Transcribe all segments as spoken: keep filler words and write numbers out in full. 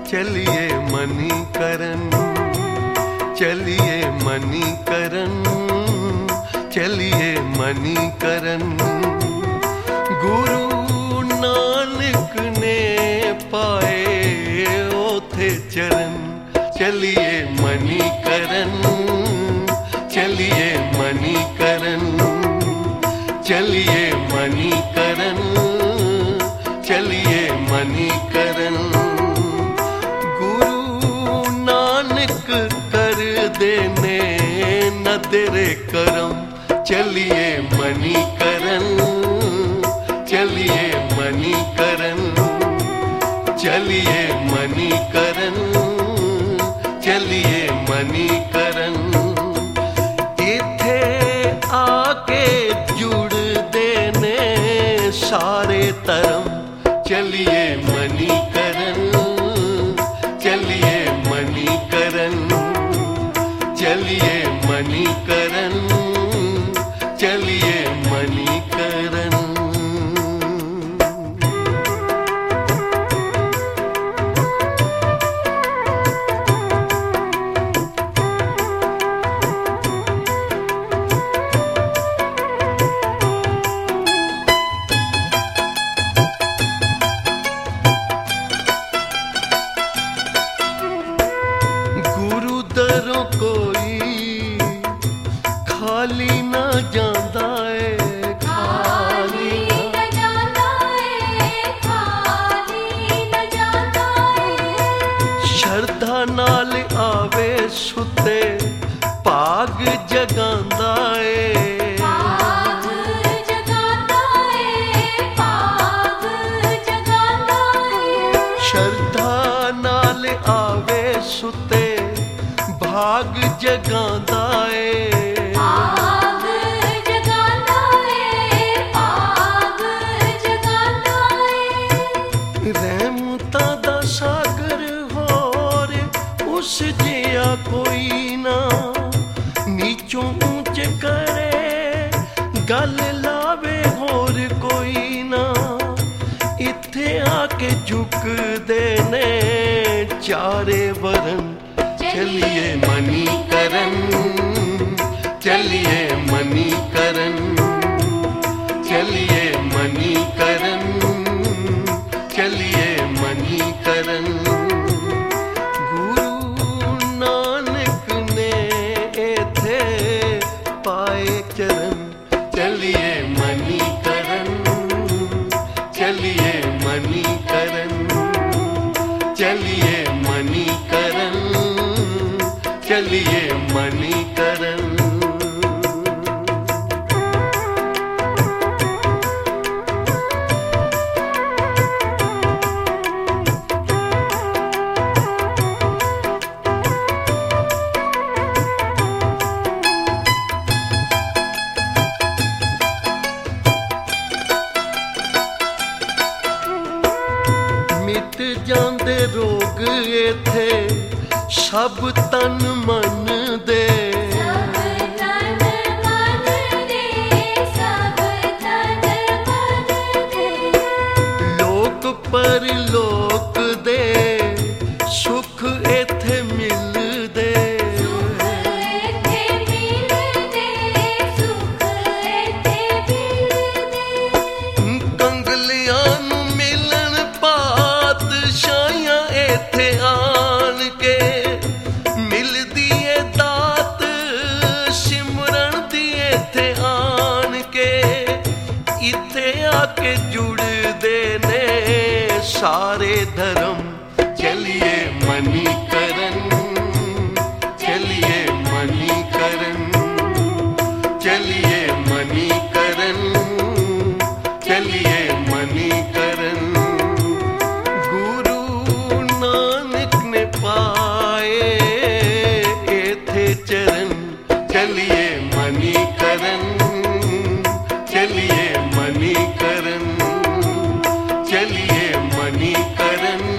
चलिए मणिकरण, चलिए मणिकरण, चलिए मणिकरण। गुरु नानक ने पाए ओथे चरण। चलिए मणिकरण, चलिए मणिकरण, चलिए मणिकरण, चलिए मणिकरण। गुरु नानक कर देने न तेरे करम। चलिए मणिकरण, चलिए मणिकरण, चलिए मणिकरण, चलिए मणिकरण। इथे आके जुड़ देने सारे तरम। चलिए मणिकरण, चलिए मणिकरण, चलिए मणिकरण, चलिए मणिकरण। दरों कोई खाली ना जांदा है, खाली न जांदा है, खाली न जांदा है। शरधा नाल आवे सुते भाग जगांदा है, भाग जगांदा है, भाग जगांदा है। शरधा नाल आवे सुते भाग जगांदा है, भाग जगांदा है, भाग जगांदा है। रहमतां दा सागर होर उस जिया कोई ना। नीचों ऊंच करे गल लावे होर कोई ना। इत्थे आके झुक देने चारे वरन। चलिए मणिकरण, चलिए मणिकरण, चलिए मणिकरण, चलिए मणिकरण। गुरु नानक ने एथे पाए चरण। चलिए मणिकरण, चलिए मणिकरण, चलिए मणिकरण, चलिए मणिकरण। मिट जांदे रोग इथे सब तन मन दे। सब तन मन दे, सब तन मन दे। लोक परलोक दे सुख इथे मिलदे। सुख इथे मिलदे, सुख इथे मिलदे। कंगलियां नूं मिलन पातशाहियां इथे आन के। मिलदी ए दात सिमरन दी इथे आन के। इथे आके जुड़दे ने सारे धर्म। चलिए मणिकरण, चलिए मणिकरण, चलिए मणिकरण, चलिए मणिकरण। गुरु नानक ने पाए एथे चरण। चलिए मणिकरण, चलिए मणिकरण, चलिए मणिकरण,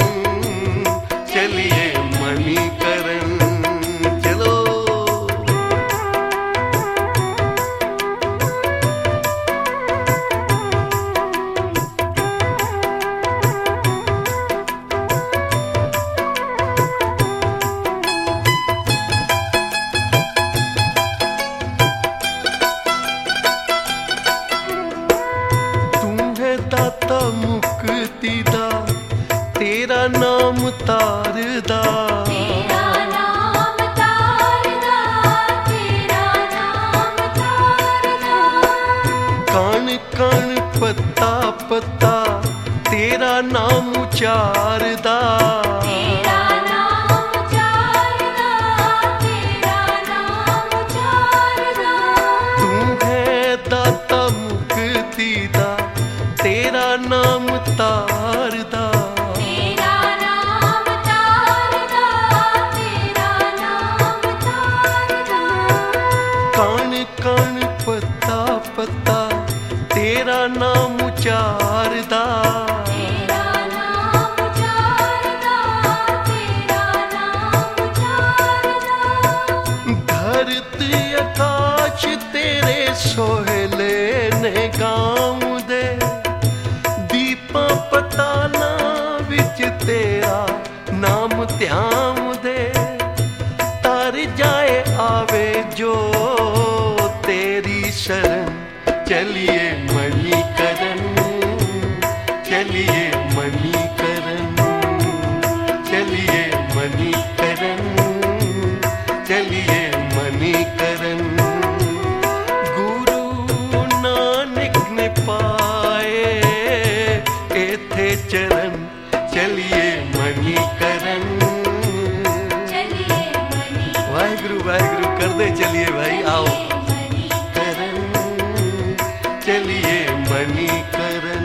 ਤਾਰਦਾ, ਤੇਰਾ ਨਾਮ ਤਾਰਦਾ, ਤੇਰਾ ਨਾਮ ਤਾਰਦਾ। ਕਣ ਕਣ ਪੱਤਾ ਪੱਤਾ ਤੇਰਾ ਨਾਮ ਉਚਾਰਦਾ, ਤੇਰਾ ਨਾਮ ਉਚਾਰਦਾ, ਤੇਰਾ ਨਾਮ ਉਚਾਰਦਾ। ਤੂੰ ਹੈ ਦਾਤਾ ਮੁਕਤੀ ਦਾ ਤੇਰਾ ਨਾਮ ਤਾਰਦਾ, ਤੇਰਾ ਨਾਮ ਤਾਰਦਾ, ਤੇਰਾ ਨਾਮ ਤਾਰਦਾ। ਕਣ ਕਣ ਪੱਤਾ ਪੱਤਾ ਤੇਰਾ ਨਾਮ ਉਚਾਰਦਾ, ਤੇਰਾ ਨਾਮ ਉਚਾਰਦਾ, ਤੇਰਾ ਨਾਮ ਉਚਾਰਦਾ। ਧਰਤ ਆਕਾਸ਼ ਤੇਰੇ ਸੋਹਲੇ ਨੇ ਗਾਉਂਦੇ, ਦੀਪਾਂ ਪਤਾਲਾਂ ਵਿੱਚ ਤੇਰਾ ਨਾਮ ਧਿਆਉਂਦੇ। ਤਰ ਜਾਏ ਆਵੇ ਜੋ ਤੇਰੀ ਸ਼ਰਨ, ਚਲੀਏ ਮਣੀਕਰਨ, ਚਲੀਏ ਮਣੀਕਰਨ, ਚਲੀਏ ਮਣੀਕਰਨ, ਚਲੀਏ ਮਣੀਕਰਨ। ਗੁਰੂ ਨਾਨਕ ਨੇ ਪਾਏ ਇੱਥੇ ਚਰਨ, ਚਲੀਏ ਮਣੀਕਰਨ। ਚਲੀਏ ਮਨੀ ਵਾਹਿਗੁਰੂ ਵਾਹਿਗੁਰੂ ਕਰਦੇ ਚਲੀਏ ਭਾਈ, ਆਓ ਮਨੀਕਰਨ, ਚਲੀਏ ਮਣੀਕਰਨ।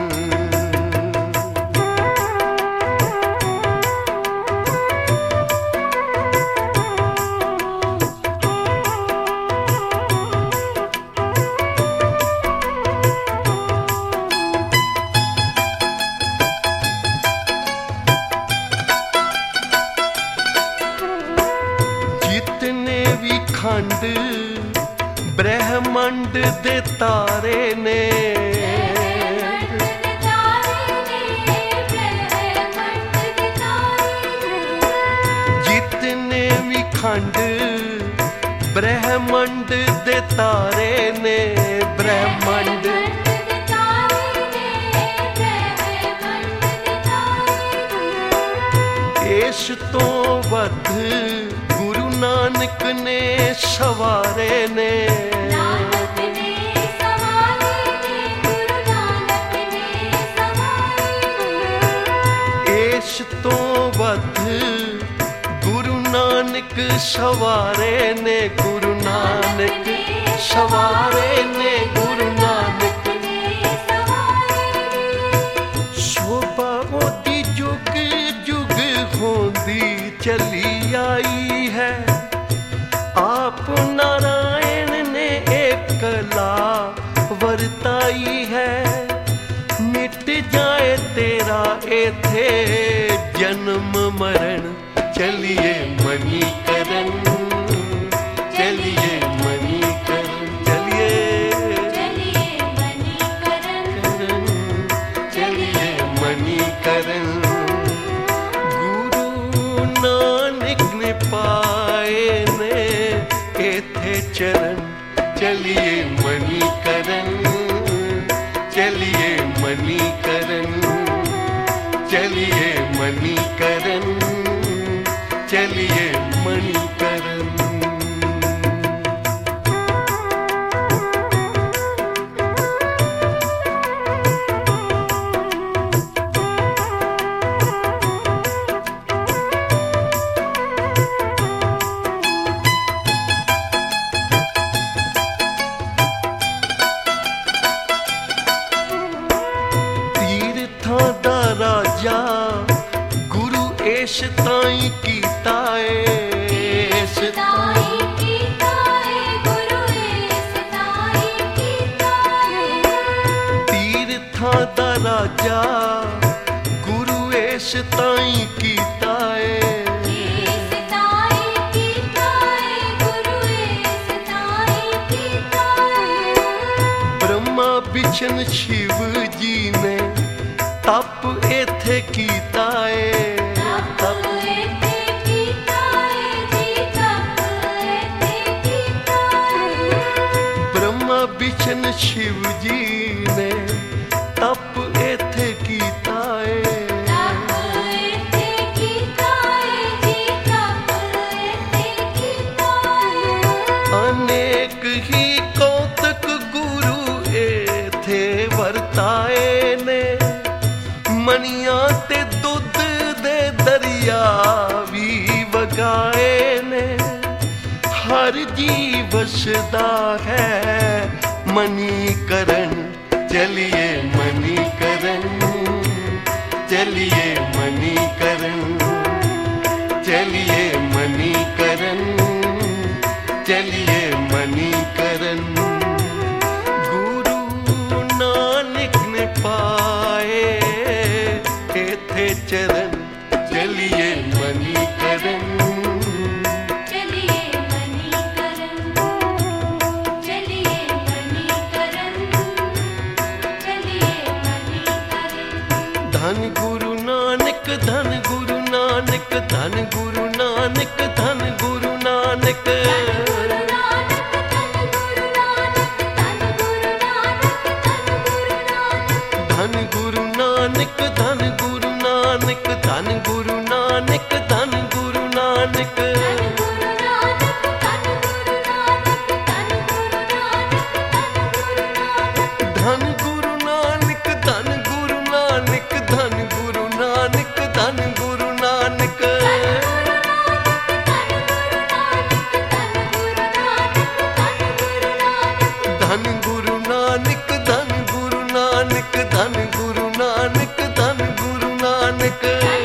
ਜਿਤਨੇ ਵੀ ਖੰਡ ਬ੍ਰਹਿਮੰਡ ਦੇ ਤਾਰੇ ਨੇ, ਬ੍ਰਹਿਮੰਡ ਦੇ ਤਾਰੇ ਨੇ, ਬ੍ਰਹਿਮੰਡ ਦੇ ਤਾਰੇ ਨੇ। ਜਿਤਨੇ ਵੀ ਖੰਡ ਬ੍ਰਹਿਮੰਡ ਦੇ ਤਾਰੇ ਨੇ, ਬ੍ਰਹਿਮੰਡ ਦੇ ਤਾਰੇ ਨੇ, ਬ੍ਰਹਿਮੰਡ ਦੇ ਤਾਰੇ ਨੇ। ਇਸ ਤੋਂ ਵੱਧ ਗੁਰੂ ਨਾਨਕ ਨੇ ਸਵਾਰੇ ਨੇ, ਨਾਨਕ ਨੇ ਸਵਾਰੇ ਨੇ, ਗੁਰੂ ਨਾਨਕ ਨੇ ਸਵਾਰੇ ਨੇ। ਇਸ ਤੋਂ ਵੱਧ ਗੁਰੂ ਨਾਨਕ ਸਵਾਰੇ ਨੇ, ਗੁਰੂ ਨਾਨਕ ਸਵਾਰੇ ਨੇ, ਗੁਰੂ ਨਾਨਕ ਨੇ ਸਵਾਰੇ ਨੇ। ਸ਼ੋਭਾ ਉਹਦੀ ਜੁਗ ਜੁਗ ਹੋਂਦੀ ਚਲੀ ਆਈ ਹੈ। ਆਪ ਨਾਰਾਇਣ ਨੇ ਇਕਲਾ ਵਰਤਾਈ ਹੈ। ਮਿਟ ਜਾਏ ਤੇਰਾ ਇਥੇ ਜਨਮ ਮਰਨ, ਚਲੀਏ ਮਣੀਕਰਨ, ਚਲੀਏ ਮਣੀਕਰਨ, ਚਲੀਏ ਚਲੀਏ ਮਨੀਕਰਨ, ਚਲੀਏ ਮਣੀਕਰਨ। ਗੁਰੂ ਨਾਨਕ ਨੇ ਪਾਏ ਨੇ ਇੱਥੇ ਚਰਨ, ਚਲੀਏ ਮਣੀਕਰਨ, ਚਲੀਏ ਮਣੀਕਰਨ, ਚਲੀਏ ਮਣੀਕਰਨ, ਚਲੀਏ ਮਣੀਕਰਨ। ਤੀਰਥਾਂ ਦਾ ਰਾਜਾ ਗੁਰੂ ਇਸ ਤਾਈਂ ਕੀਤਾ ਏ, ਇਸ ਤਾਈਂ ਤਾਈ ਕੀਤਾ ਏ, ਗੁਰੂ ਇਸ ਤਾਈ ਕੀਤਾ ਏ। ਤੀਰਥਾਂ ਦਾ ਰਾਜਾ ਗੁਰੂ ਇਸ ਤਾਈਂ ਕੀਤਾ ਏ। ਇਸ ਤਾਈ ਕੀਤਾ ਏ, ਗੁਰੂ ਇਸ ਤਾਈ ਕੀਤਾ ਏ। ਬ੍ਰਹਮਾ ਵਿਸ਼ਨ ਸ਼ਿਵ ਜੀ ਨੇ ਤਪ ਇੱਥੇ ਕੀਤਾ ਏ, ਤਪ ਇੱਥੇ ਕੀਤਾ ਏ ਜੀ, ਤਪ ਇੱਥੇ ਕੀਤਾ ਏ। ਬ੍ਰਹਮਾ ਵਿਸ਼ਨ ਸ਼ਿਵ ਜੀ ਨੇ ਤਪ ਇੱਥੇ ਕੀਤਾ ਏ। ਤਪ ਇੱਥੇ ਦਰਿਆ ਵੀ ਵਗਾਏ ਨੇ। ਹਰ ਜੀ ਵਸਦਾ ਹੈ ਮਨੀਕਰਨ, ਚਲਿਏ ਮਨੀਕਰਨ, ਚਲਿਏ ਮਨੀਕਰਨ, ਚਲਿਏ ਮਨੀਕਰਨ, ਚਲਿਏ ਮਨੀਕਰਨ। ਗੁਰੂ ਨਾਨਕ ਨੇ ਪਾਏ ਇਥੇ ਚਰਨ, ਚਲਿਏ ਮਨੀਕਰਨ, ਚਲਿਏ ਮਨੀਕਰਨ, ਚਲਿਏ ਮਨੀਕਰਨ, ਚਲਿਏ ਮਨੀਕਰਨ। ਧੰਨ ਗੁਰੂ ਨਾਨਕ, ਧੰਨ ਗੁਰੂ ਨਾਨਕ, ਧੰਨ ਗੁਰੂ ਨਾਨਕ, ਧੰਨ ਗੁਰੂ ਨਾਨਕ। ਗੁਰੂ ਨਾਨਕ ਧੰਨ ਗੁਰੂ ਨਾਨਕ, ਧੰਨ ਗੁਰੂ ਨਾਨਕ, ਧੰਨ ਗੁਰੂ ਨਾਨਕ। ਧੰਨ ਗੁਰੂ ਨਾਨਕ, ਧੰਨ ਗੁਰੂ ਨਾਨਕ, ਧੰਨ ਗੁਰੂ ਨਾਨਕ, ਧੰਨ ਗੁਰੂ ਨਾਨਕ। ਧੰਨ ਗੁਰੂ ਨਾਨਕ, ਧੰਨ ਗੁਰੂ ਨਾਨਕ, ਧੰਨ ਗੁਰੂ ਨਾਨਕ, ਧੰਨ ਗੁਰੂ ਨਾਨਕ। ਧੰਨ ਗੁਰੂ ਨਾਨਕ, ਧੰਨ ਗੁਰੂ ਨਾਨਕ, ਧੰਨ ਗੁਰੂ ਨਾਨਕ, ਧੰਨ ਗੁਰੂ ਨਾਨਕ।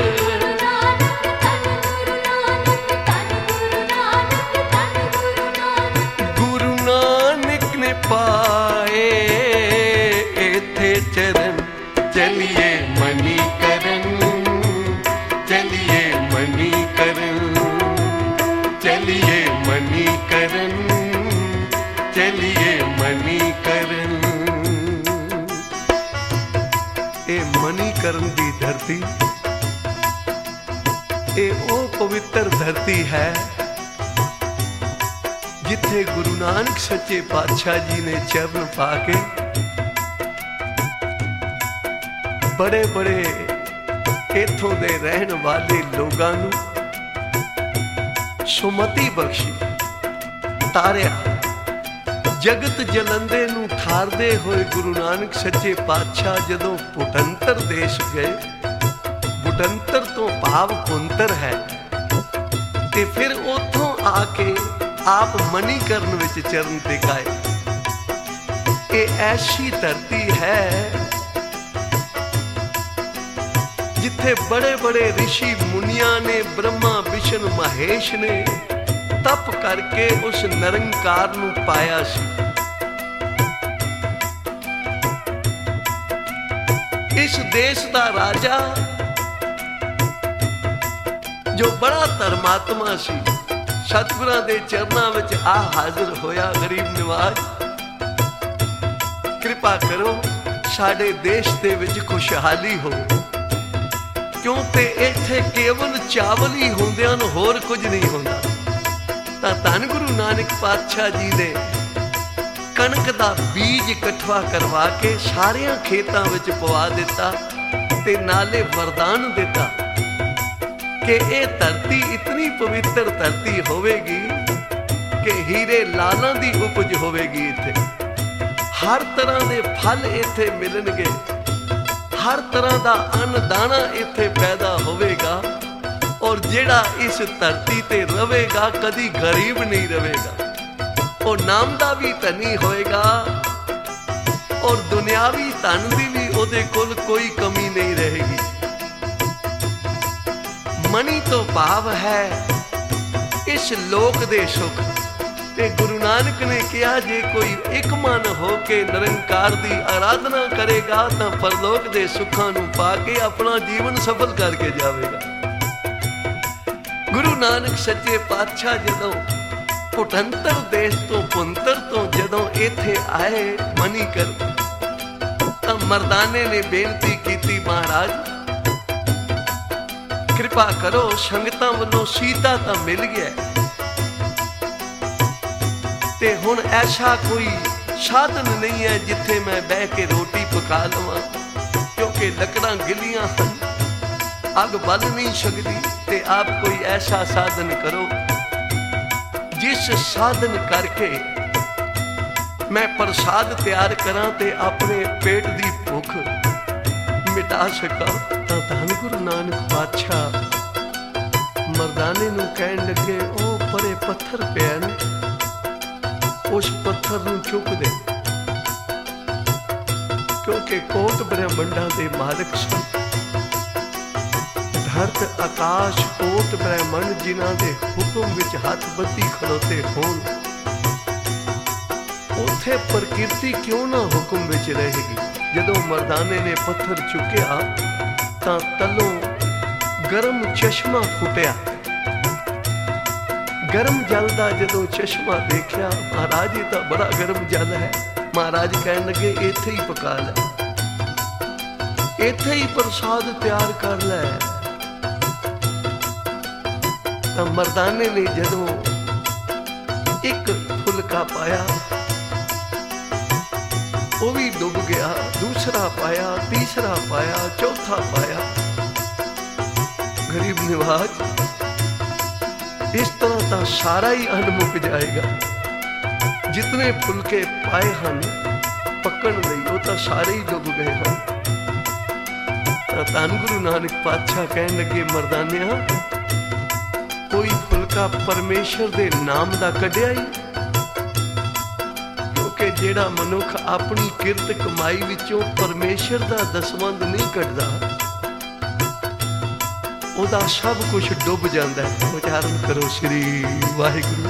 ਗੁਰੂ ਨਾਨਕ ਨੇ ਪਾਏ ਇਥੇ ਚਰਨ, ਚਲਿਏ ਮਨੀਕਰਨ, ਚਲਿਏ ਮਨੀਕਰਨ, ਚਲਿਏ ਮਨੀਕਰਨ, ਚਲਿਏ ਮਨੀਕਰਨ। ਇਹ ਮਨੀਕਰਨ ਦੀ ਧਰਤੀ, ਇਹ ਉਹ ਪਵਿੱਤਰ ਧਰਤੀ ਹੈ ਜਿੱਥੇ ਗੁਰੂ ਨਾਨਕ ਸੱਚੇ ਪਾਤਸ਼ਾਹ ਜੀ ਨੇ ਚਰਨ ਪਾ ਕੇ ਬੜੇ ਬੜੇ ਇੱਥੋਂ ਦੇ ਰਹਿਣ ਵਾਲੇ ਲੋਕਾਂ ਨੂੰ ਸੁਮਤੀ ਬਖਸ਼ੀ, ਤਾਰਿਆ। ਜਗਤ ਜਲੰਦੇ ਨੂੰ ਠਾਰਦੇ ਹੋਏ ਗੁਰੂ ਨਾਨਕ ਸੱਚੇ ਪਾਤਸ਼ਾਹ ਜਦੋਂ ਭੁਟੰਤਰ ਦੇਸ਼ ਗਏ, ਭੁਟੰਤਰ ਤੋਂ ਭਾਵ ਪੁੰਤਰ ਹੈ, ਤੇ ਫਿਰ ਉੱਥੋਂ ਆ ਕੇ ਆਪ ਮਨੀਕਰਨ ਵਿੱਚ ਚਰਨ ਟਿਕਾਏ। ਇਹ ਐਸੀ ਧਰਤੀ ਹੈ ਜਿੱਥੇ ਬੜੇ ਬੜੇ ਰਿਸ਼ੀ ਮੁਨੀਆਂ ਨੇ, ਬ੍ਰਹਮਾ ਵਿਸ਼ਨ ਮਹੇਸ਼ ਨੇ ਤਪ ਕਰਕੇ ਉਸ ਨਿਰੰਕਾਰ ਨੂੰ ਪਾਇਆ ਸੀ। ਇਸ ਦੇਸ਼ ਦਾ ਰਾਜਾ ਜੋ ਬੜਾ ਧਰਮਾਤਮਾ ਸੀ, ਸਤਿਗੁਰਾਂ ਦੇ ਚਰਨਾਂ ਵਿੱਚ ਆ ਹਾਜ਼ਰ ਹੋਇਆ। ਗਰੀਬ ਨਿਵਾਜ, ਕਿਰਪਾ ਕਰੋ ਸਾਡੇ ਦੇਸ਼ ਦੇ ਵਿੱਚ ਖੁਸ਼ਹਾਲੀ ਹੋ, ਕਿਉਂ ਤੇ ਇੱਥੇ ਕੇਵਲ ਚਾਵਲ ਹੀ ਹੁੰਦਿਆਂ ਨੂੰ ਹੋਰ ਕੁਝ ਨਹੀਂ ਹੁੰਦਾ। ਤਾਂ ਧੰਨ ਗੁਰੂ ਨਾਨਕ ਪਾਤਸ਼ਾਹ ਜੀ ਨੇ ਕਣਕ ਦਾ ਬੀਜ ਇਕੱਠਾ ਕਰਵਾ ਕੇ ਸਾਰਿਆਂ ਖੇਤਾਂ ਵਿੱਚ ਪਵਾ ਦਿੱਤਾ ਤੇ ਨਾਲੇ ਵਰਦਾਨ ਦਿੱਤਾ ਕਿ ਇਹ ਧਰਤੀ ਇਤਨੀ ਪਵਿੱਤਰ ਧਰਤੀ ਹੋਵੇਗੀ ਕਿ ਹੀਰੇ ਲਾਲਾਂ ਦੀ ਉਪਜ ਹੋਵੇਗੀ। ਇੱਥੇ ਹਰ ਤਰ੍ਹਾਂ ਦੇ ਫਲ ਇੱਥੇ ਮਿਲਣਗੇ, ਹਰ ਤਰ੍ਹਾਂ ਦਾ ਅੰਨ ਦਾਣਾ ਇੱਥੇ ਪੈਦਾ ਹੋਵੇਗਾ, ਔਰ ਜਿਹੜਾ ਇਸ ਧਰਤੀ ਤੇ ਰਵੇਗਾ ਕਦੀ ਗਰੀਬ ਨਹੀਂ ਰਵੇਗਾ। ਉਹ ਨਾਮ ਦਾ ਵੀ ਧਨੀ ਹੋਏਗਾ ਔਰ ਦੁਨਿਆਵੀ ਧਨ ਦੀ ਵੀ ਉਹਦੇ ਕੋਲ ਕੋਈ ਕਮੀ ਨਹੀਂ ਰਹੇਗੀ। ਮਨੀ ਤੋਂ ਭਾਵ ਹੈ ਇਸ ਲੋਕ ਦੇ ਸੁਖ। ਤੇ ਗੁਰੂ ਨਾਨਕ ਨੇ ਕਿਹਾ ਜੇ ਕੋਈ ਇੱਕ ਮਨ ਹੋ ਕੇ ਨਿਰੰਕਾਰ ਦੀ ਆਰਾਧਨਾ ਕਰੇਗਾ ਤਾਂ ਪਰਲੋਕ ਦੇ ਸੁੱਖਾਂ ਨੂੰ ਪਾ ਕੇ ਆਪਣਾ ਜੀਵਨ ਸਫਲ ਕਰਕੇ ਜਾਵੇਗਾ। ਗੁਰੂ ਨਾਨਕ ਸੱਚੇ ਪਾਤਸ਼ਾਹ ਜਦੋਂ ਭੁਟੰਤਰ ਦੇਸ਼ ਤੋਂ ਪੁੰਤਰ ਤੋਂ ਜਦੋਂ ਇੱਥੇ ਆਏ ਮਨੀਕਰਨ, ਤਾਂ ਮਰਦਾਨੇ ਨੇ ਬੇਨਤੀ ਕੀਤੀ, ਮਹਾਰਾਜ ਕਿਰਪਾ ਕਰੋ, ਸੰਗਤਾਂ ਵੱਲੋਂ ਸੀਤਾ ਤਾਂ ਮਿਲ ਗਿਆ ਤੇ ਹੁਣ ਐਸਾ ਕੋਈ ਸਾਧਨ ਨਹੀਂ ਹੈ ਜਿੱਥੇ ਮੈਂ ਬਹਿ ਕੇ ਰੋਟੀ ਪਕਾ ਲਵਾਂ, ਕਿਉਂਕਿ ਲੱਕੜਾਂ ਗਿੱਲੀਆਂ ਹਨ, ਅੱਗ ਬਲ ਨਹੀਂ ਸਕਦੀ। ਤੇ ਆਪ ਕੋਈ ਐਸਾ ਸਾਧਨ ਕਰੋ ਜਿਸ ਸਾਧਨ ਕਰਕੇ ਮੈਂ ਪ੍ਰਸਾਦ ਤਿਆਰ ਕਰਾਂ ਤੇ ਆਪਣੇ ਪੇਟ ਦੀ ਭੁੱਖ ਮਿਟਾ ਸਕਾਂ। ਤਾਂ ਧੰਨ ਗੁਰੂ ਨਾਨਕ ਪਾਤਸ਼ਾਹ ਕਹਿਣ ਲੱਗੇ ਉਹ ਪਰੇ ਪੱਥਰ ਪਿਆ ਨਾ, ਉਸ ਪੱਥਰ ਨੂੰ ਚੁੱਕ ਦੇ, ਕਿਉਂਕਿ ਕੋਟ ਬ੍ਰਹਮੰਡਾਂ ਦੇ ਮਾਲਕ ਸਨ। ਧਰਤ ਆਕਾਸ਼ ਕੋਟ ਬ੍ਰਹਮੰਡ ਜਿਨ੍ਹਾਂ ਦੇ ਹੁਕਮ ਵਿੱਚ ਹੱਥ ਬੱਧੀ ਖਲੋਤੇ ਹੋਣ, ਉੱਥੇ ਪ੍ਰਕਿਰਤੀ ਕਿਉਂ ਨਾ ਹੁਕਮ ਵਿੱਚ ਰਹੇਗੀ। ਜਦੋਂ ਮਰਦਾਨੇ ਨੇ ਪੱਥਰ ਚੁੱਕਿਆ ਤਾਂ ਤਲੋਂ ਗਰਮ ਚਸ਼ਮਾ ਫੁੱਟਿਆ। ਗਰਮ ਜਲ ਦਾ ਜਦੋਂ ਚਸ਼ਮਾ ਦੇਖਿਆ, ਮਹਾਰਾਜ ਇਹ ਤਾਂ ਬੜਾ ਗਰਮ ਜਲ ਹੈ। ਮਹਾਰਾਜ ਕਹਿਣ ਲੱਗੇ ਇੱਥੇ ਹੀ ਪਕਾ ਲੈ, ਇੱਥੇ ਹੀ ਪ੍ਰਸਾਦ ਤਿਆਰ ਕਰ ਲੈ। ਤਾਂ ਮਰਦਾਨੇ ਨੇ ਜਦੋਂ ਇੱਕ ਫੁਲਕਾ ਪਾਇਆ, ਉਹ ਵੀ ਡੁੱਬ ਗਿਆ, ਦੂਸਰਾ ਪਾਇਆ, ਤੀਸਰਾ ਪਾਇਆ, ਚੌਥਾ ਪਾਇਆ। ਗਰੀਬ ਨਿਵਾਜ, ਇਸ ਤਰ੍ਹਾਂ ਤਾਂ ਸਾਰਾ ਹੀ ਅੰਨ ਮੁੱਕ ਜਾਏਗਾ। ਜਿਤਨੇ ਫੁਲਕੇ ਪਾਏ ਹਨ ਪੱਕਣ ਲਈ, ਉਹ ਤਾਂ ਸਾਰੇ ਹੀ ਡੁੱਬ ਗਏ ਹਨ। ਤਾਂ ਧੰਨ ਗੁਰੂ ਨਾਨਕ ਪਾਤਸ਼ਾਹ ਕਹਿਣ ਲੱਗੇ, ਮਰਦਾਨਿਆਂ, ਕੋਈ ਫੁਲਕਾ ਪਰਮੇਸ਼ਰ ਦੇ ਨਾਮ ਦਾ ਕੱਢਿਆ ਹੀ, ਕਿਉਂਕਿ ਜਿਹੜਾ ਮਨੁੱਖ ਆਪਣੀ ਕਿਰਤ ਕਮਾਈ ਵਿੱਚੋਂ ਪਰਮੇਸ਼ਰ ਦਾ ਦਸਵੰਧ ਨਹੀਂ ਕੱਢਦਾ, ਉਹਦਾ ਸਭ ਕੁਝ ਡੁੱਬ ਜਾਂਦਾ ਹੈ। ਉਚਾਰਨ ਕਰੋ ਸ੍ਰੀ ਵਾਹਿਗੁਰੂ।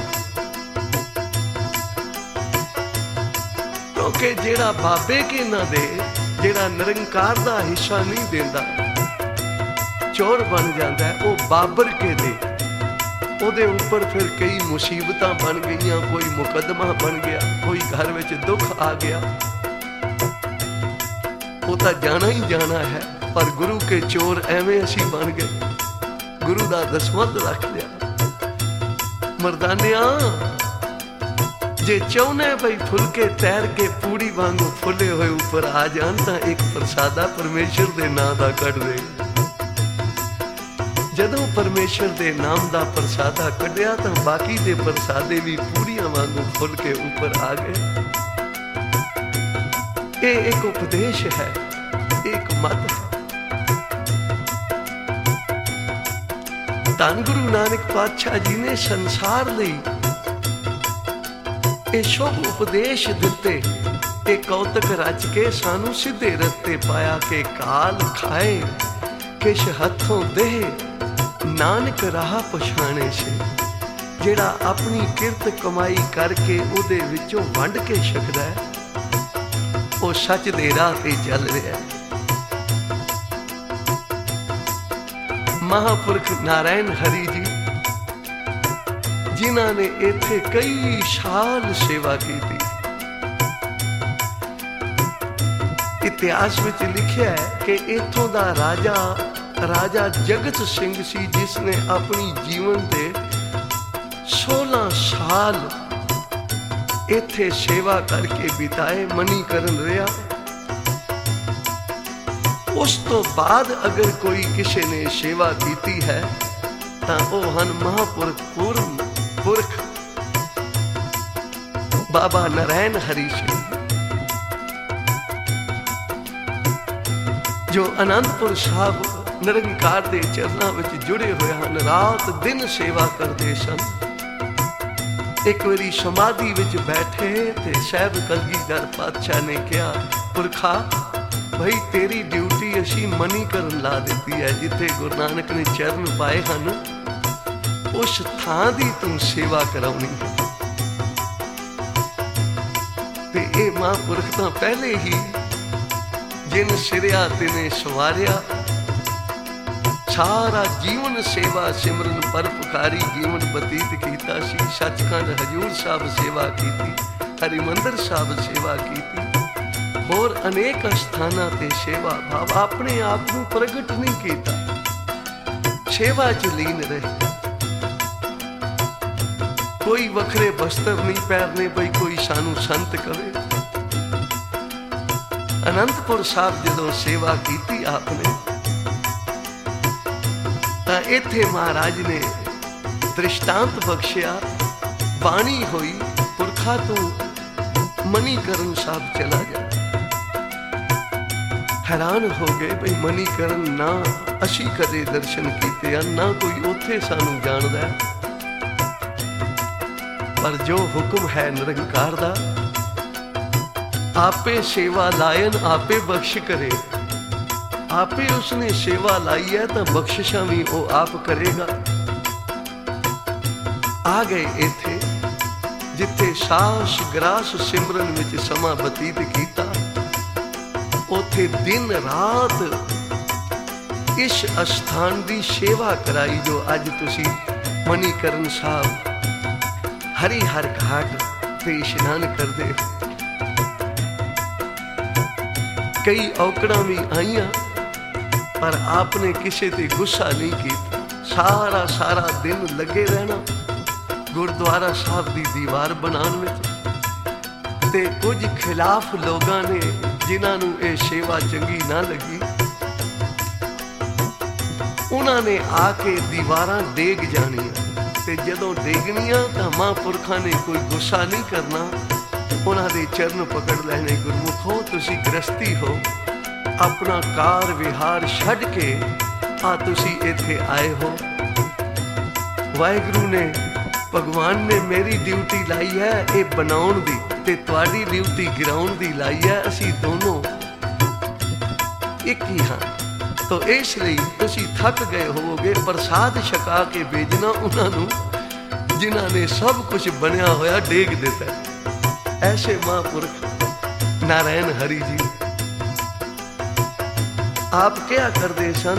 ਕਿਉਂਕਿ ਜਿਹੜਾ ਬਾਬੇ ਕੇ ਨਾ ਦੇ, ਜਿਹੜਾ ਨਿਰੰਕਾਰ ਦਾ ਹਿੱਸਾ ਨਹੀਂ ਦਿੰਦਾ, ਚੋਰ ਬਣ ਜਾਂਦਾ ਹੈ। ਉਹ ਬਾਬਰ ਕੇ ਦੇ, ਉਹਦੇ ਉੱਪਰ ਫਿਰ ਕਈ ਮੁਸੀਬਤਾਂ ਬਣ ਗਈਆਂ, ਕੋਈ ਮੁਕੱਦਮਾ ਬਣ ਗਿਆ, ਕੋਈ ਘਰ ਵਿੱਚ ਦੁੱਖ ਆ ਗਿਆ। ਉਹ ਤਾਂ ਜਾਣਾ ਹੀ ਜਾਣਾ ਹੈ। ਪਰ ਗੁਰੂ ਕੇ ਚੋਰ ਐਵੇਂ ਅਸੀਂ ਬਣ ਗਏ, ਗੁਰੂ ਦਾ ਦਸਵੰਧ ਰੱਖ ਲਿਆ। ਮਰਦਾਨਿਆਂ, ਜੇ ਚਾਹੁੰਦੇ ਬਈ ਫੁਲਕੇ ਤੈਰ ਕੇ ਪੂੜੀ ਵਾਂਗੂ ਫੁੱਲੇ ਹੋਏ ਉੱਪਰ ਆ ਜਾਣ, ਤਾਂ ਇੱਕ ਪ੍ਰਸਾਦਾ ਪਰਮੇਸ਼ਰ ਦੇ ਨਾਂ ਦਾ ਕੱਢ ਦੇ। ਜਦੋਂ ਪਰਮੇਸ਼ਰ ਦੇ ਨਾਮ ਦਾ ਪ੍ਰਸਾਦਾ ਕੱਢਿਆ ਤਾਂ ਬਾਕੀ ਦੇ ਪ੍ਰਸਾਦੇ ਵੀ ਪੂੜੀਆਂ ਵਾਂਗੂ ਫੁੱਲ ਕੇ ਉੱਪਰ ਆ ਗਏ। ਇਹ ਇੱਕ ਉਪਦੇਸ਼ ਹੈ, ਇੱਕ ਮਤ ਹੈ। ਧੰਨ ਗੁਰੂ ਨਾਨਕ ਪਾਤਸ਼ਾਹ ਜੀ ਨੇ ਸੰਸਾਰ ਲਈ ਇਹ ਸ਼ੁਭ ਉਪਦੇਸ਼ ਦਿੱਤੇ। ਇਹ ਕੌਤਕ ਰਚ ਕੇ ਸਾਨੂੰ ਸਿੱਧੇ ਰਸਤੇ ਪਾਇਆ ਕਿ ਕਾਲ ਖਾਏ ਕਿਛ ਹੱਥੋਂ ਦੇਹ, ਨਾਨਕ ਰਾਹ ਪਛਾਣੇ ਸੇ। ਜਿਹੜਾ ਆਪਣੀ ਕਿਰਤ ਕਮਾਈ ਕਰਕੇ ਉਹਦੇ ਵਿੱਚੋਂ ਵੰਡ ਕੇ ਛਕਦਾ ਹੈ, ਉਹ ਸੱਚ ਦੇ ਰਾਹ ਤੇ ਚੱਲ ਰਿਹਾ ਹੈ। ਮਹਾਂਪੁਰਖ ਨਾਰਾਇਣ ਹਰੀ ਜੀ, ਜਿਨ੍ਹਾਂ ਨੇ ਇੱਥੇ ਕਈ ਸਾਲ ਸੇਵਾ ਕੀਤੀ, ਇਤਿਹਾਸ ਵਿੱਚ ਲਿਖਿਆ ਹੈ ਕਿ ਇੱਥੋਂ ਦਾ ਰਾਜਾ ਰਾਜਾ ਜਗਤ ਸਿੰਘ ਸੀ, ਜਿਸ ਨੇ ਆਪਣੀ ਜੀਵਨ ਦੇ ਸੋਲਾਂ ਸਾਲ ਇੱਥੇ ਸੇਵਾ ਕਰਕੇ ਬਿਤਾਏ, ਮਨੀਕਰਨ ਰਿਹਾ। ਉਸ ਤੋਂ ਬਾਅਦ ਅਗਰ ਕੋਈ ਕਿਸੇ ਨੇ ਸੇਵਾ ਕੀਤੀ ਹੈ ਤਾਂ ਉਹ ਹਨ ਮਹਾਂਪੁਰਖ ਪੂਰਨ ਪੁਰਖ ਬਾਬਾ ਨਾਰਾਇਣ ਹਰੀ ਸਿੰਘ, ਜੋ ਅਨੰਦਪੁਰ ਸਾਹਿਬ ਨਿਰੰਕਾਰ ਦੇ ਚਰਨਾਂ ਵਿੱਚ ਜੁੜੇ ਹੋਏ ਹਨ, ਰਾਤ ਦਿਨ ਸੇਵਾ ਕਰਦੇ ਸਨ। ਇੱਕ ਵਾਰੀ ਸਮਾਧੀ ਵਿੱਚ ਬੈਠੇ ਤੇ ਸਾਹਿਬ ਕਲਗੀਧਰ ਪਾਤਸ਼ਾਹ ਨੇ ਕਿਹਾ, ਪੁਰਖਾ ਭਾਈ ਤੇਰੀ ਡਿਊਟੀ ਅਸੀਂ ਮਨੀਕਰਨ ਲਾ ਦਿੱਤੀ ਹੈ। ਜਿੱਥੇ ਗੁਰੂ ਨਾਨਕ ਨੇ ਚਰਨ ਪਾਏ ਹਨ, ਉਸ ਥਾਂ ਦੀ ਤੂੰ ਸੇਵਾ ਕਰਾਉਣੀ ਹੈ। ਤੇ ਇਹ ਮਹਾਂਪੁਰਖ ਤਾਂ ਪਹਿਲੇ ਹੀ ਜਿਨ ਸਿਰਿਆ ਤਿਨੇ ਸਵਾਰਿਆ, ਸਾਰਾ ਜੀਵਨ ਸੇਵਾ ਸਿਮਰਨ ਪਰਪਕਾਰੀ ਜੀਵਨ ਬਤੀਤ ਕੀਤਾ ਸੀ। ਸੱਚਖੰਡ ਹਜੂਰ ਸਾਹਿਬ ਸੇਵਾ ਕੀਤੀ, ਹਰਿਮੰਦਰ ਸਾਹਿਬ ਸੇਵਾ ਕੀਤੀ, ਹੋਰ ਅਨੇਕ ਸਥਾਨਾਂ ਤੇ ਸੇਵਾ ਭਾਵ ਆਪਣੇ ਆਪ ਨੂੰ ਪ੍ਰਗਟ ਨਹੀਂ ਕੀਤਾ, ਸੇਵਾ ਚ ਲੀਨ ਰਹੇ। ਕੋਈ ਵੱਖਰੇ ਬਸਤਰ ਨਹੀਂ ਪਹਿਰਨੇ ਬਈ ਕੋਈ ਸਾਨੂੰ ਸੰਤ ਕਵੇ। ਅਨੰਦਪੁਰ ਸਾਹਿਬ ਜਦੋਂ ਸੇਵਾ ਕੀਤੀ ਆਪਨੇ, ਤਾਂ ਇੱਥੇ ਮਹਾਰਾਜ ਨੇ ਦ੍ਰਿਸ਼ਟਾਂਤ ਬਖਸ਼ਿਆ, ਬਾਣੀ ਹੋਈ, ਪੁਰਖਾ ਤੂੰ ਮਨੀਕਰਨ ਸਾਹਿਬ ਚਲਾ ਜਾ। ਹੈਰਾਨ ਹੋ ਗਏ ਬਈ ਮਨੀਕਰਨ ਨਾ ਅਸੀਂ ਕਦੇ ਦਰਸ਼ਨ ਕੀਤੇ ਆ, ਨਾ ਕੋਈ ਉੱਥੇ ਸਾਨੂੰ ਜਾਣਦਾ। पर जो हुक्म है निरंकार दा, आपे सेवा लायन आपे बख्श करे। आपे उसने सेवा लाई है तो बख्शिशां भी वो आप करेगा। आ गए इत्थे जिथे सास ग्रास सिमरन विच समा बतीत कीता, उथे दिन रात इस अस्थान की सेवा कराई जो अज तुसी मणिकरण साहब हरिहर घाट पे इशनान करते। कई औकड़ां भी आईयां पर आपने किसी ते गुस्सा नहीं किया। सारा सारा दिन लगे रहना गुरुद्वारा साहब की दीवार बनाने में, ते कुछ खिलाफ लोगों ने जिन्हां नूं ये सेवा चंगी ना लगी, उन्होंने आके दीवारां डेग जानियां, ते जदों डेगनियां तां महापुरखां ने कोई गुस्सा नहीं करना, उन्होंने चरण पकड़ लेने। गुरमुखो तुसी गृहस्थी हो, अपना कार विहार छड्ड के आ तुसी इत्थे आए हो। वाहिगुरू ने भगवान ने मेरी ड्यूटी लाई है ये बनाउण दी, ते तुहाडी ड्यूटी गिराउण दी लाई है। असी दोनों एक ही हाँ, तो इसलिए तुसी थक गए होवोगे। प्रसाद छका के भेजना उन्होंने जिन्हों ने सब कुछ बनया होया डेग देता है। ऐसे महापुरख नारायण हरि जी आप क्या करते सन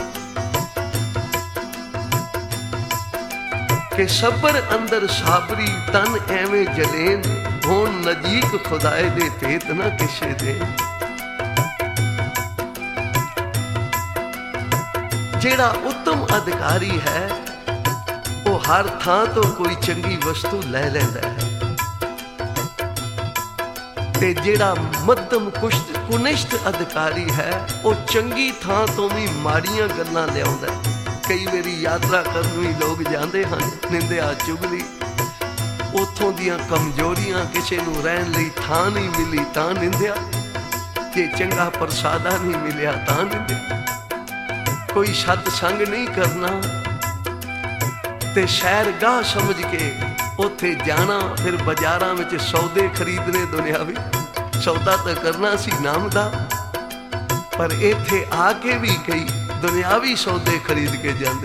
कि सबर अंदर साबरी तन एवें जलेन, होन नजीक खुदाए दे भेत न किसे दे। जेड़ा उत्तम अधिकारी है वो हर थां तो कोई चंगी वस्तु ले लेंदा है, ते जेड़ा मध्यम कुश्त कुनिष्ठ अधिकारी है वो चंगी थां तो भी माड़ियां गल्लां लियाउंदा है। कई बारी यात्रा करन भी लोग जाते हैं, निंदिया चुगली, उथों दियां कमजोरियां, किसी नूं रहन लई थां नहीं मिली तां निंदिया, जे चंगा प्रसादा नहीं मिलिया तां निंदिया। कोई सतसंग नहीं करना ते शहरगाह समझ के उथे जाना, फिर बाजारां विच सौदे खरीदने। दुनियावी सौदा तो करना सी नाम दा, पर इत्थे आके भी कई दुनियावी सौदे खरीद के जाते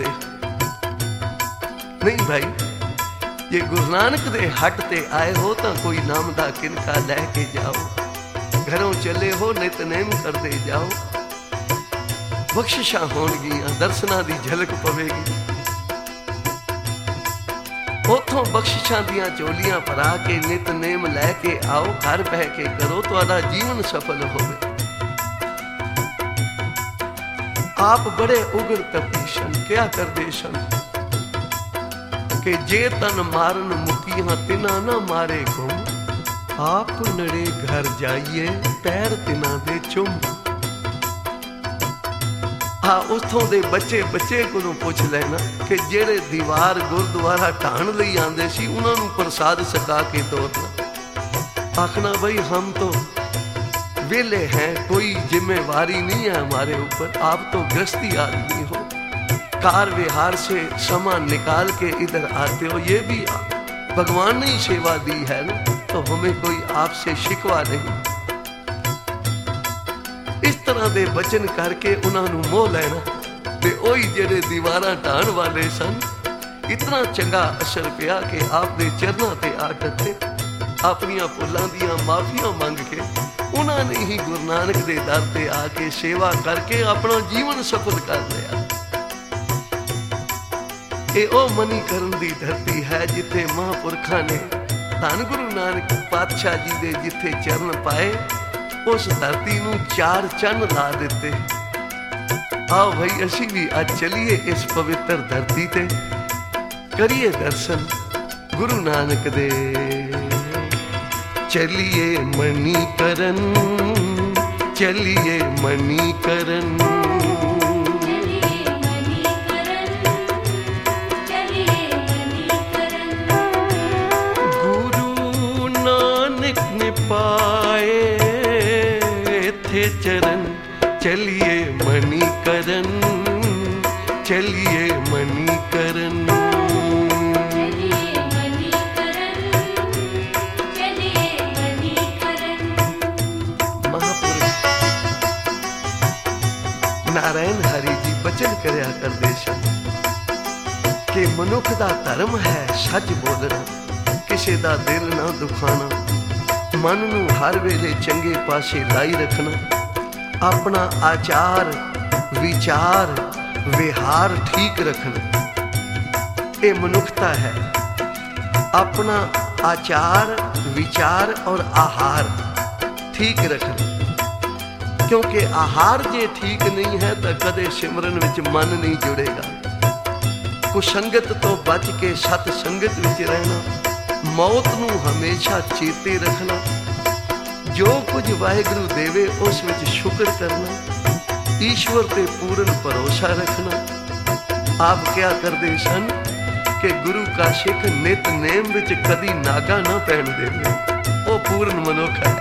नहीं। भाई जे गुरु नानक दे हट ते आए हो तो कोई नाम दा किनका लैके जाओ, घरों चले हो नितनेम करते जाओ, बख्शिशां होणगियां, दर्शनां दी झलक पवेगी। उथों बख्शिशां दियां झोलियां भरा के नितनेम लैके आओ, घर बह के करो, तुहाडा जीवन सफल होवे। आप बड़े उग्र तपीशन क्या करते सन कि जे तन मारन मुकियां तिना ना मारे गुम, आप नड़े घर जाइए पैर तिना दे चुम। हाँ उथों दे बच्चे बच्चे को पुछ लेना कि जेड़े दीवार गुरुद्वारा ढाण लई आंदे सी उन्हां नूं प्रसाद छका के तोरना। आखना भाई हम तो वेले हैं, कोई जिम्मेवारी नहीं है हमारे ऊपर, आप तो गृहस्थी आदमी हो, कार विहार से समा निकाल के इधर आते हो, ये भी भगवान ने ही सेवा दी है ना, तो हमें कोई आपसे शिकवा नहीं। इस तरह के वचन करके उन्होंने मोह लेना ते ओही जेड़े दीवारां ढाण वाले सन, इतना चंगा असर पिया कि आप दे चरनां ते आ टके, अपनियां भुलां दियां माफियां मंग के उन्होंने ही गुरु नानक दे दर ते आके सेवा करके अपना जीवन सफल कर लिया। ये ओ मणिकरण दी धरती है जिथे महापुरखा ने धन गुरु नानक पातशाह जी दे जिथे चरण पाए, उस धरती नूं चार चन्न ला दिते। आओ भाई असी भी आज चलिए इस पवित्र धरती ते, करिए दर्शन गुरु नानक दे। चलिए मणिकरण, चलिए मणिकरण, गुरु नानक ने पाए थे चरण, चलिए मणिकरण, चलिए मणिकरण, नारायण हरि जी बचन करया करदे सन कि मनुख दा धर्म है सच बोलना, किसे दा दिल ना दुखाना, मन नूं हर वेले चंगे पासे लाई रखना, अपना आचार विचार विहार ठीक रखना। ये मनुखता है, अपना आचार विचार और आहार ठीक रखना। क्योंकि आहार जे ठीक नहीं है तो कदे सिमरन विच मन नहीं जुड़ेगा। कुसंगत तो बच के सत संगत विच रहना, मौत नूं हमेशा चेते रखना, जो कुछ वाहिगुरु देवे उस विच शुक्र करना, ईश्वर ते पूर्ण भरोसा रखना। आप क्या करते सन कि गुरु का सिख नित नेम विच कदी नागा ना पैण देवे, वो पूर्ण मनुख है।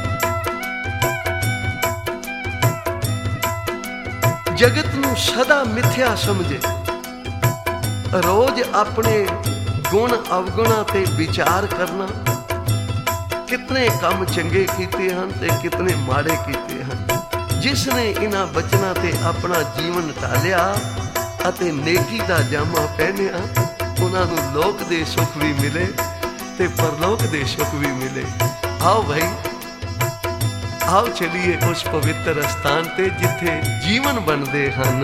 जगत नूं सदा मिथ्या समझे, रोज अपने गुण अवगुणा ते विचार करना, कितने काम चंगे कीते हन ते कितने माड़े कीते हन। जिसने इन्हां बचना ते अपना जीवन ढालिया अते नेकी दा जामा पहनिया, उन्हां नूं लोक दे सुख भी मिले ते परलोक दे सुख भी मिले। आओ भाई, आओ चलिए उस पवित्र स्थान ते जिथे जीवन बनदे हन।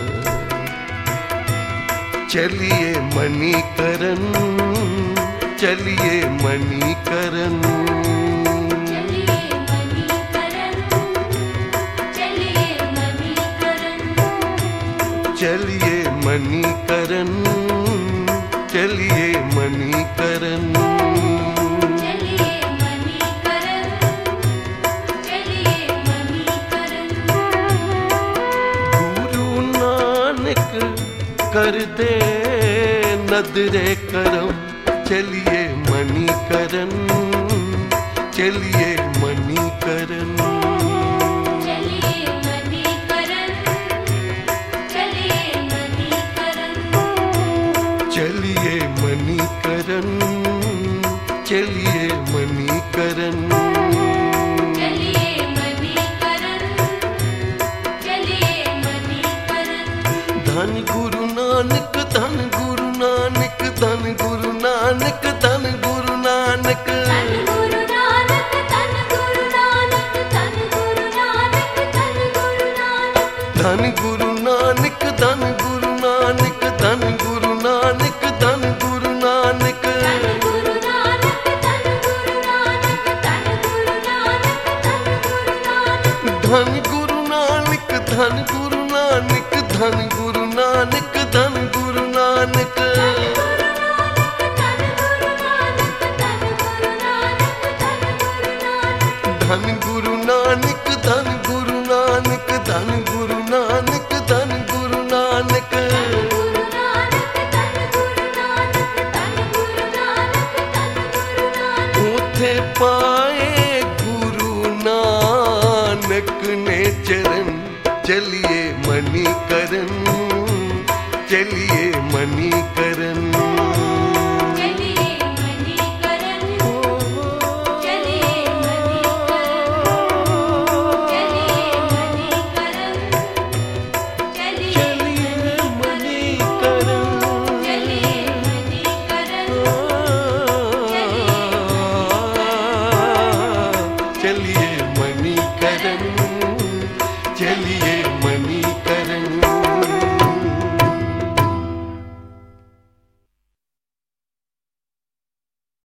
चलिए मणिकरण, चलिए मणिकरण, चलिए मणिकरण, चलिए मणिकरण, चलिए मणिकरण, चलिए मणिकरण, चलिए मणिकरण, चलिए मणिकरण। गुरु नानक कर दे नदरे करम, चलिए मणिकरण, चलिए मणिकरण, चलिए मणिकरण, चलिए मणिकरण, चलिए मणिकरण, चलिए मणिकरण, चलिए मणिकरण, चलिए मणिकरण। धन गुरु नानक, धन गुरु नानक, धन गुरु नानक, धन गुरु नानक, धन गुरु नानक, धन गुरु नानक, धन गुरु नानक, धन गुरु नानक, धन गुरु नानक, धन गुरु नानक, धन गुरु नानक, धन गुरु नानक, धन गुरु नानक, धन गुरु नानक, धन गुरु नानक, धन गुरु नानक। धन गुरु नानक, धन गुरु नानक, धन गुरु नानक, धन गुरु नानक, धन गुरु नानक, धन गुरु नानक, धन गुरु नानक, उथे पाए गुरु नानक ने चरण, चलिए मणिकरण, चलिए मणिकरण, चलिए मणिकरण, चलिए मणिकरण, चलिए मणिकरण, चलिए मणिकरण, चलिए मणिकरण, चलिए